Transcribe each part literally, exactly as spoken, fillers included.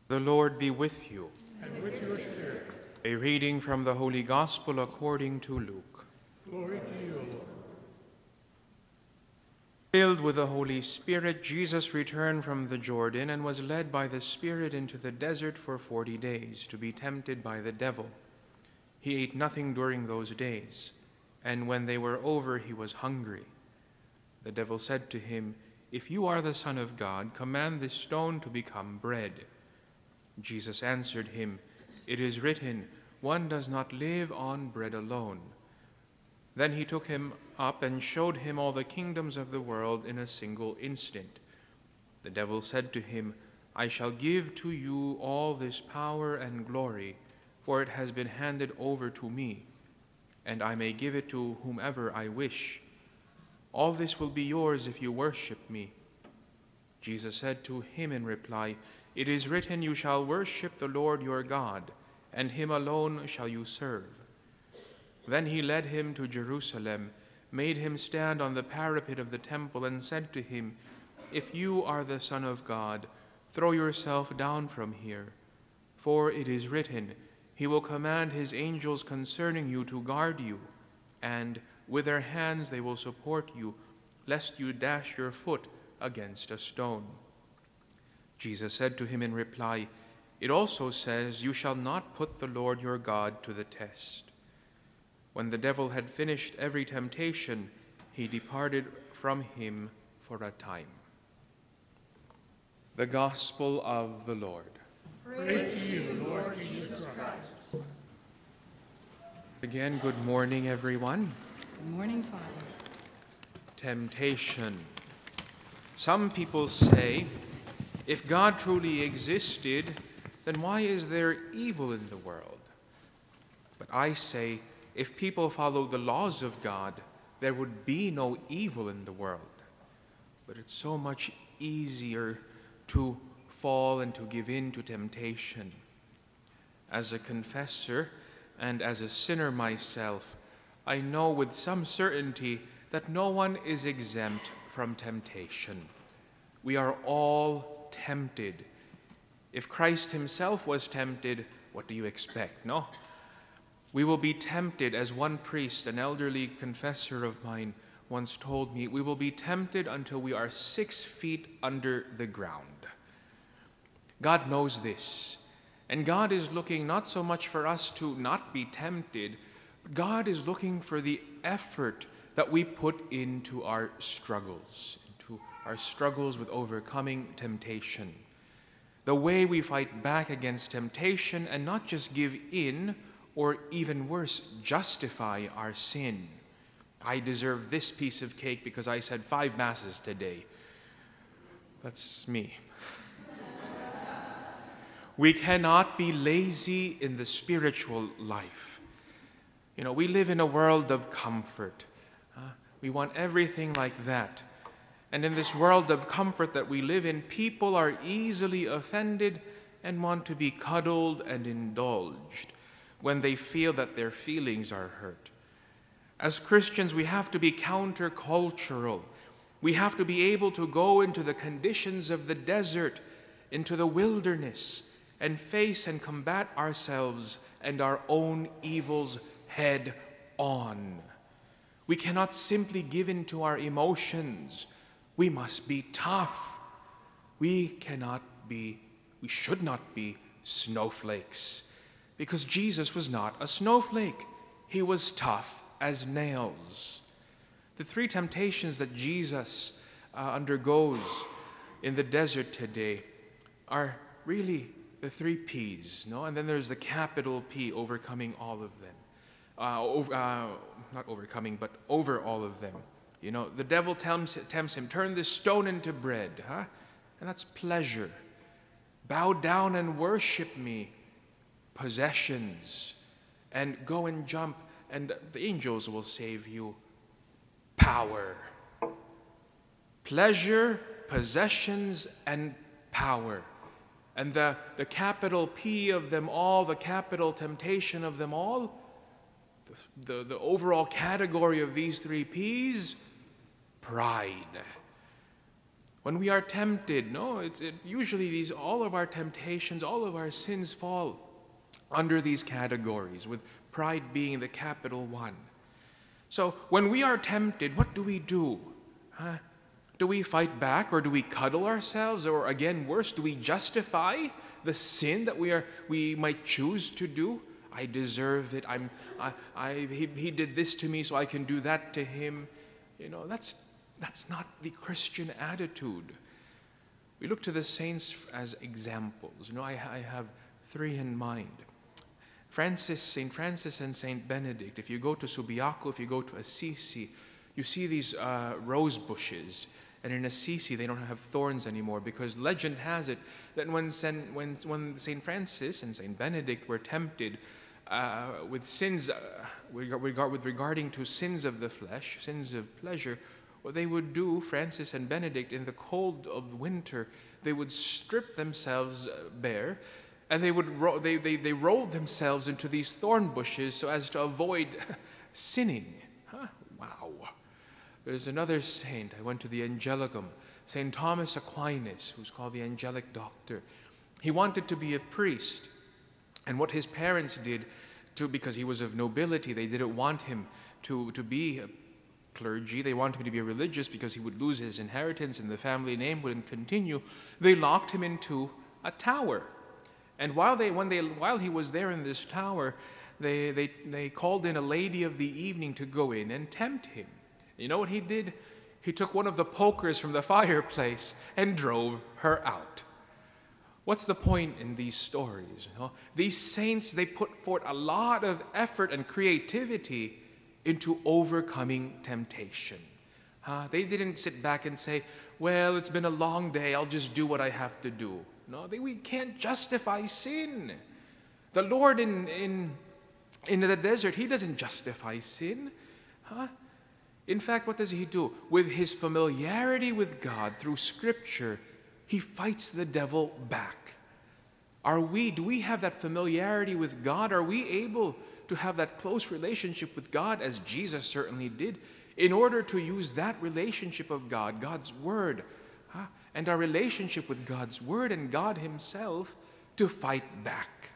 The Lord be with you. And with your spirit. A reading from the Holy Gospel according to Luke. Glory to you, O Lord. Filled with the Holy Spirit, Jesus returned from the Jordan and was led by the Spirit into the desert for forty days to be tempted by the devil. He ate nothing during those days, and when they were over, he was hungry. The devil said to him, "If you are the Son of God, command this stone to become bread." Jesus answered him, "It is written, one does not live on bread alone." Then he took him up and showed him all the kingdoms of the world in a single instant. The devil said to him, "I shall give to you all this power and glory, for it has been handed over to me, and I may give it to whomever I wish. All this will be yours if you worship me." Jesus said to him in reply, "It is written, you shall worship the Lord your God, and him alone shall you serve." Then he led him to Jerusalem, made him stand on the parapet of the temple, and said to him, "If you are the Son of God, throw yourself down from here. For it is written, he will command his angels concerning you to guard you, and with their hands they will support you, lest you dash your foot against a stone." Jesus said to him in reply, "It also says, you shall not put the Lord your God to the test." When the devil had finished every temptation, he departed from him for a time. The Gospel of the Lord. Praise to you, Lord Jesus Christ. Again, good morning, everyone. Good morning, Father. Temptation. Some people say, if God truly existed, then why is there evil in the world? But I say, if people follow the laws of God, there would be no evil in the world. But it's so much easier to fall and to give in to temptation. As a confessor and as a sinner myself, I know with some certainty that no one is exempt from temptation. We are all tempted. If Christ himself was tempted, what do you expect, no? We will be tempted, as one priest, an elderly confessor of mine, once told me, we will be tempted until we are six feet under the ground. God knows this, and God is looking not so much for us to not be tempted, but God is looking for the effort that we put into our struggles, into our struggles with overcoming temptation. The way we fight back against temptation and not just give in, or even worse, justify our sin. I deserve this piece of cake because I said five masses today. That's me. We cannot be lazy in the spiritual life. You know, we live in a world of comfort. Uh, we want everything like that. And in this world of comfort that we live in, people are easily offended and want to be cuddled and indulged when they feel that their feelings are hurt. As Christians, we have to be countercultural. We have to be able to go into the conditions of the desert, into the wilderness, and face and combat ourselves and our own evils head on. We cannot simply give in to our emotions. We must be tough. We cannot be, we should not be snowflakes, because Jesus was not a snowflake. He was tough as nails. The three temptations that Jesus uh, undergoes in the desert today are really the three P's, no? And then there's the capital P, overcoming all of them. Uh, over, uh, not overcoming, but over all of them. You know, the devil tempts, tempts him, turn this stone into bread, huh? And that's pleasure. Bow down and worship me. Possessions. And go and jump, and the angels will save you. Power. Pleasure, possessions, and power. And the, the capital P of them all, the capital temptation of them all, the, the, the overall category of these three P's, pride. When we are tempted, no, it's it, usually these all of our temptations, all of our sins fall under these categories, with pride being the capital one. So when we are tempted, what do we do? Huh? Do we fight back, or do we cuddle ourselves, or again worse, do we justify the sin that we are we might choose to do? I deserve it. I'm I, I he, he did this to me, so I can do that to him. You know, that's that's not the Christian attitude. We look to the saints as examples. You know, I, I have three in mind. Francis, Saint Francis and Saint Benedict. If you go to Subiaco, if you go to Assisi, you see these uh, rose bushes. And in Assisi, they don't have thorns anymore, because legend has it that when Saint, when, when Saint Francis and Saint Benedict were tempted uh, with sins, uh, with, regard, with regarding to sins of the flesh, sins of pleasure, what they would do, Francis and Benedict, in the cold of winter, they would strip themselves bare, and they would ro- they, they, they rolled themselves into these thorn bushes so as to avoid sinning. Huh? Wow. There's another saint. I went to the Angelicum, Saint Thomas Aquinas, who's called the angelic doctor. He wanted to be a priest, and what his parents did, to because he was of nobility, they didn't want him to, to be a clergy. They wanted him to be a religious because he would lose his inheritance and the family name wouldn't continue. They locked him into a tower. And while they, when they, while he was there in this tower, they, they, they called in a lady of the evening to go in and tempt him. You know what he did? He took one of the pokers from the fireplace and drove her out. What's the point in these stories? You know? These saints, they put forth a lot of effort and creativity into overcoming temptation. Uh, they didn't sit back and say, well, it's been a long day, I'll just do what I have to do. No, they, we can't justify sin. The Lord in, in, in the desert, he doesn't justify sin. Huh? In fact, what does he do? With his familiarity with God through Scripture, he fights the devil back. Are we, do we have that familiarity with God? Are we able to have that close relationship with God, as Jesus certainly did, in order to use that relationship of God, God's Word, huh, and our relationship with God's Word and God Himself to fight back?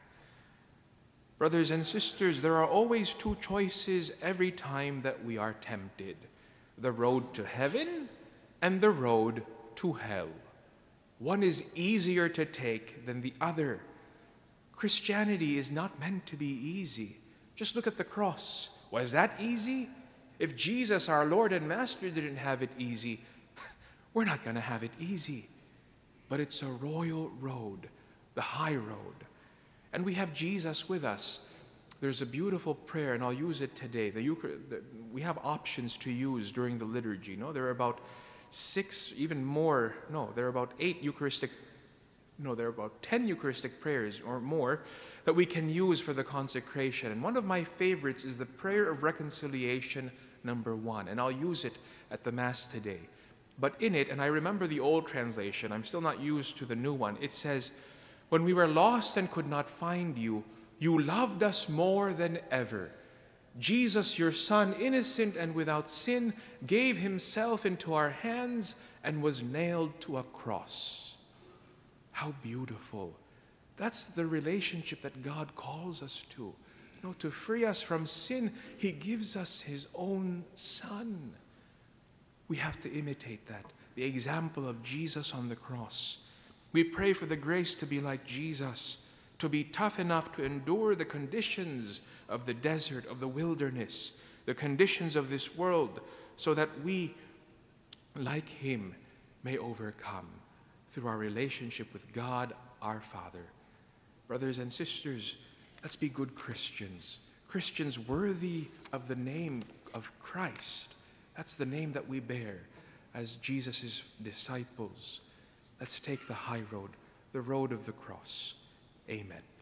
Brothers and sisters, there are always two choices every time that we are tempted: the road to heaven and the road to hell. One is easier to take than the other. Christianity is not meant to be easy. Just look at the cross. Was that easy? If Jesus, our Lord and Master, didn't have it easy, we're not going to have it easy. But it's a royal road, the high road. And we have Jesus with us. There's a beautiful prayer, and I'll use it today. The Euchar- the, we have options to use during the liturgy. No, there are about six, even more, no, there are about eight Eucharistic, no, there are about ten Eucharistic prayers or more that we can use for the consecration. And one of my favorites is the prayer of reconciliation number one, and I'll use it at the Mass today. But in it, and I remember the old translation, I'm still not used to the new one, it says, "When we were lost and could not find you, you loved us more than ever. Jesus, your Son, innocent and without sin, gave himself into our hands and was nailed to a cross." How beautiful. That's the relationship that God calls us to. You know, to free us from sin, he gives us his own Son. We have to imitate that, the example of Jesus on the cross. We pray for the grace to be like Jesus, to be tough enough to endure the conditions of the desert, of the wilderness, the conditions of this world, so that we, like him, may overcome through our relationship with God, our Father. Brothers and sisters, let's be good Christians, Christians worthy of the name of Christ. That's the name that we bear as Jesus' disciples. Let's take the high road, the road of the cross. Amen.